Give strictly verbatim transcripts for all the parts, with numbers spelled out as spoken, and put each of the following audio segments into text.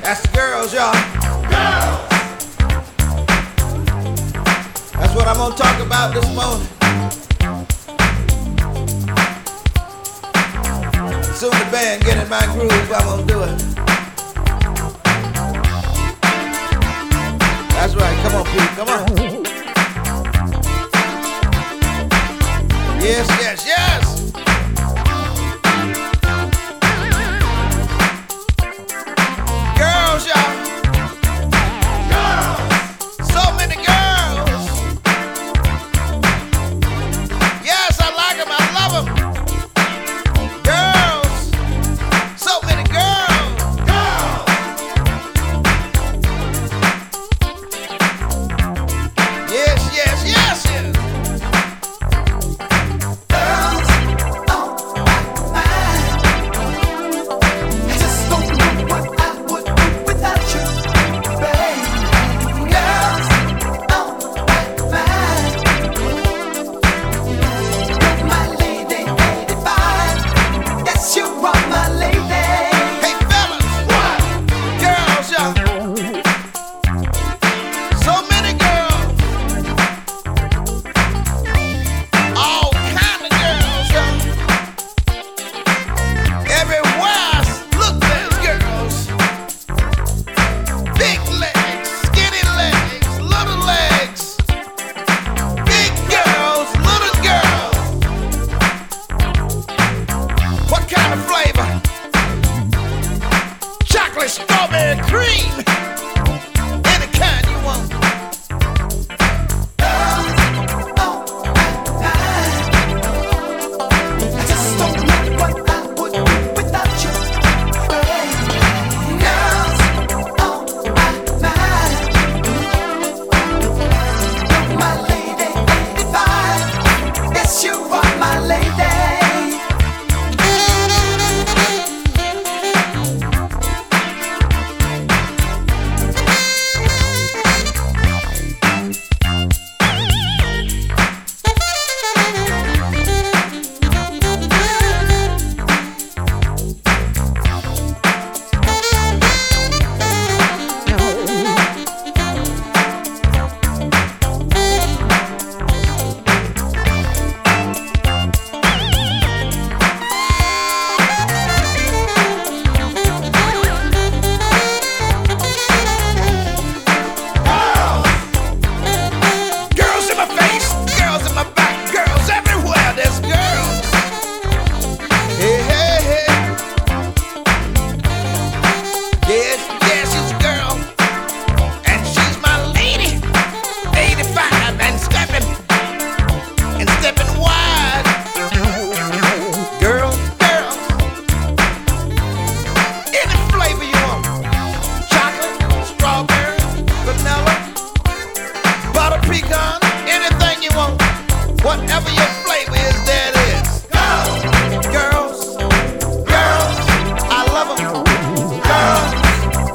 That's the girls, y'all. Girls. That's what I'm gonna talk about this morning. Soon the band get in my groove, I'm gonna do it. That's right, come on, Pete, come on. Yes, yes, yes. Girls, y'all. Girls. So many girls. Yes, I like them, I love them. Girls. So many girls. Girls. Yes, yes, yes, yes. Girls on my mind. I just don't know what I would do without you, babe. Girls on my mind. You're my lady, eighty-five. Yes, you are my lady. Hey, fellas. What? Girls, y'all. So many girls. All kind of girls, y'all. Everywhere I look, there's girls. Big legs, skinny legs, little legs. Big girls, little girls. What kind of flavor? Chocolate, strawberry, cream. Any kind you want. Girls on my mind. I just don't know what I would do without you, babe. Girls on my mind. You're my lady, eighty-five. Yes, you are my lady. Girls in my face, girls in my back, girls everywhere. There's girls. Hey, hey, hey. Yes, yes, she's a girl. And she's my lady. eighty-five and stepping. And stepping wide. Girls, girls. Any flavor you want. Chocolate, strawberry, vanilla, butter pecan, anything you want. Whatever your flavor is, there it is. Girls, girls, girls, I love them. Girls,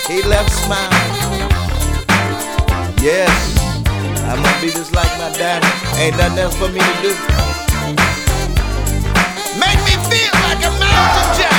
He left smiling. Yes, I'm gonna be just like my daddy. Ain't nothing else for me to do. Make me feel like a mountain giant.